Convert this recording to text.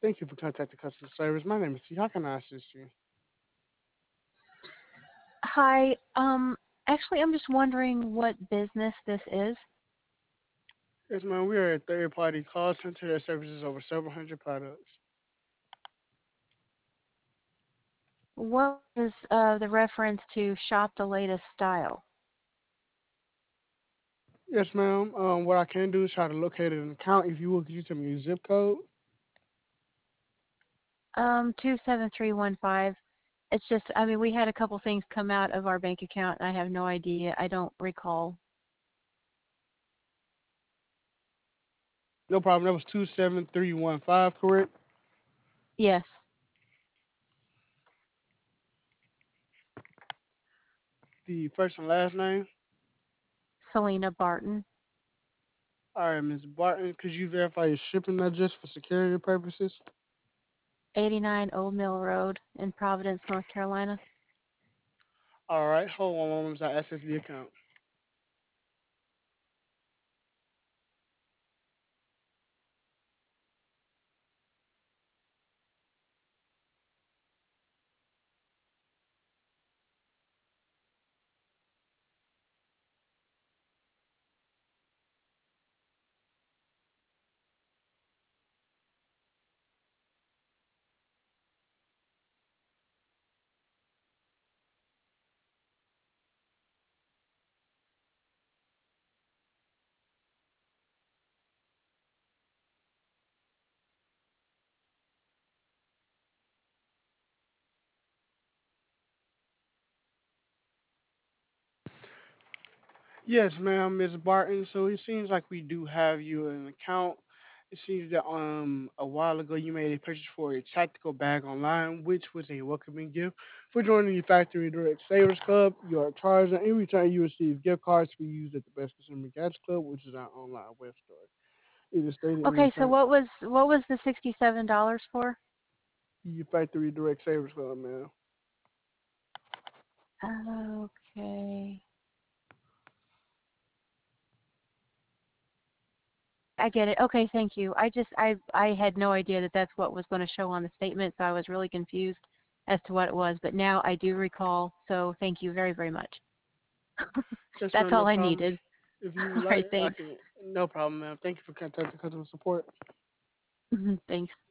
Thank you for contacting customer service. My name is T. How can I assist you? Hi. Actually, I'm just wondering what business this is. Yes, ma'am. We are a third-party call center that services over several hundred products. What is the reference to shop the latest style? Yes, ma'am. What I can do is try to locate an account. If you will, could you tell me your zip code? 27315. It's just, I mean, we had a couple things come out of our bank account, and I have no idea. I don't recall. No problem. That was 27315, correct? Yes, The first and last name. Selena Barton, All right, Ms. Barton. Could you verify your shipping address for security purposes? 89 Old Mill Road in Providence, North Carolina. All right. Hold on one moment. I access the account. Yes, ma'am, Ms. Barton. So it seems like we do have you an account. It seems that a while ago you made a purchase for a tactical bag online, which was a welcoming gift. For joining the Factory Direct Savers Club, you are charged, and in return you receive gift cards to be used at the Best Consumer Gadgets Club, which is our online web store. It is stated in the Okay, so account, what was the $67 for? the Factory Direct Savers Club, ma'am. Okay. I get it. Okay, thank you. I had no idea that that's what was going to show on the statement, so I was really confused as to what it was. But now I do recall, so thank you very, very much. Yes, That's ma'am, no all I problem. needed. If you would All like, right, I thanks. can. No problem, ma'am. Thank you for contacting customer support. Thanks.